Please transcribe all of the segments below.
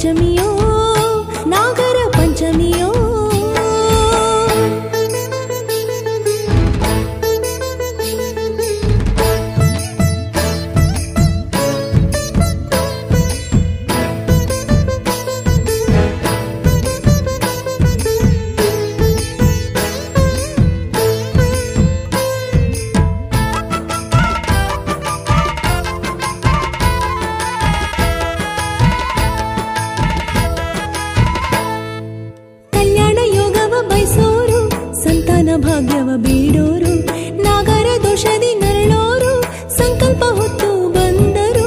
ಪಂಚಮಿಯೋ ನಾಗರ ಪಂಚಮಿಯೋ. ಭಾಗ್ಯವ ಬೇಡೋರು ನಾಗರ ದೋಷದಿ ನರಳೋರು ಸಂಕಲ್ಪ ಹೊತ್ತು ಬಂದರು.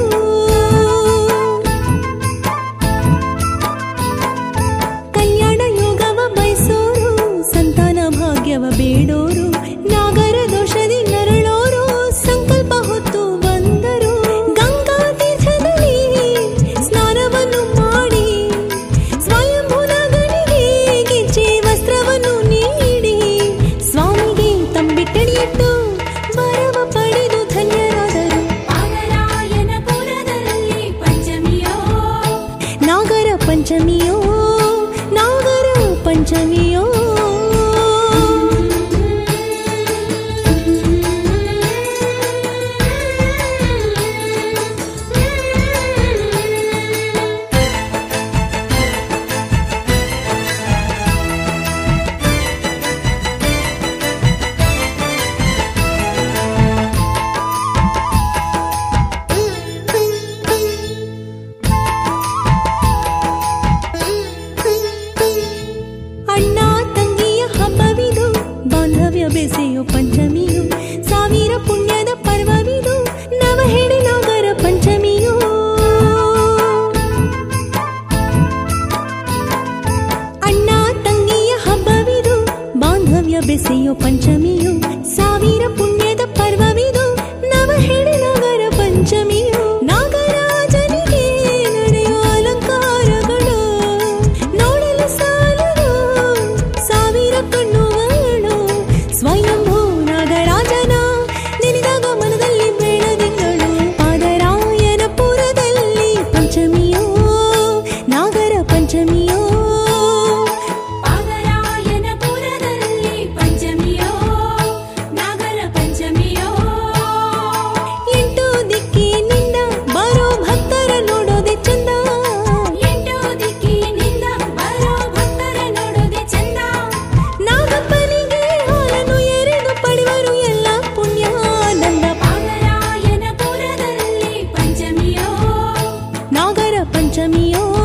ಕಲ್ಯಾಣ ಯೋಗವ ಬಯಸೋರು ಸಂತಾನ ಭಾಗ್ಯವ ಬೇಡೋರು ನಾಗರ ದೋಷದಿ ನರಳೋರು ಸಂಕಲ್ಪ ಹೊತ್ತು ಬಂದರು. ಗಂಗಾ ತೀರ್ಥದಲ್ಲಿ ಸ್ನಾನವನ್ನು ಮಾಡಿ ಸ್ವಯಂಭೂನಾಗನಿಗೆ ಗೆಜ್ಜೆ ವಸ್ತ್ರವನ್ನು ನೀಡಿ ಸ್ವಾಮಿಗೆ ತಂಬಿಟ್ಟಣಿಯಿಟ್ಟು ವರವ ಪಡೆದು ಧನ್ಯರಾದರು. ನಾಗರಾಯನಪುರದಲ್ಲಿ ಪಂಚಮಿಯೋ ನಾಗರ ಪಂಚಮಿಯೋ ನಾಗರ ಪಂಚಮಿಯೋ. ಅಣ್ಣ ತಂಗಿಯ ಹಬ್ಬವಿದು ಬಾಂಧವ್ಯ ಬೆಸೆಯೋ ಪಂಚಮಿಯು ಸಾವಿರ ಪುಣ್ಯದ ಪರ್ವವಿದು ನವಹೆಡೆ ನಾಗರ ಪಂಚಮಿಯು. ಅಣ್ಣ ತಂಗಿಯ ಹಬ್ಬವಿದು ಬಾಂಧವ್ಯ ಬೆಸೆಯೋ ಪಂಚಮಿಯು ಸಾವಿರ ಪುಣ್ಯದ ಪರ್ವವಿದು ನವಹೆಡೆ ನಾಗರ ಪಂಚಮಿಯು. ನಾಗರಾಜನಿಗೆ ನಡೆಯೋ ಅಲಂಕಾರಗಳು ನೋಡಲು ಸಾಲದು ಸಾವಿರ ಕಣ್ಣುಗಳು. ಸ್ವಯಂಭೂ ನಾಗರಾಜನ ನೆನೆದಾಗ ಮನದಲ್ಲಿ ಬೆಳದಿಂಗಳು. ಪಾದರಾಯನಪುರದಲ್ಲಿ ಪಂಚಮಿಯೋ ನಾಗರ ಪಂಚಮಿಯೋ. ಪಾದರಾಯನಪುರದಲ್ಲಿ ಪಂಚಮಿಯೋ ನಾಗರ ಪಂಚಮಿಯೋ. ಎಂಟು ದಿಕ್ಕಿನಿಂದ ಬರೋ ಭಕ್ತರ ನೋಡೋದೆ ಚಂದ. ಎಂಟು ದಿಕ್ಕಿನಿಂದ ಬರೋ ಭಕ್ತರ ನೋಡೋದೆ ಚಂದ. ನಾಗಪ್ಪನಿಗೆ ಹಾಲನ್ನು ಎರೆದು ಪಡೆವರು ಎಲ್ಲ ಪುಣ್ಯಾನಂದ. ಪಾದರಾಯನಪುರದಲ್ಲಿ ಪಂಚಮಿಯೋ ನಾಗರ ಪಂಚಮಿಯೋ.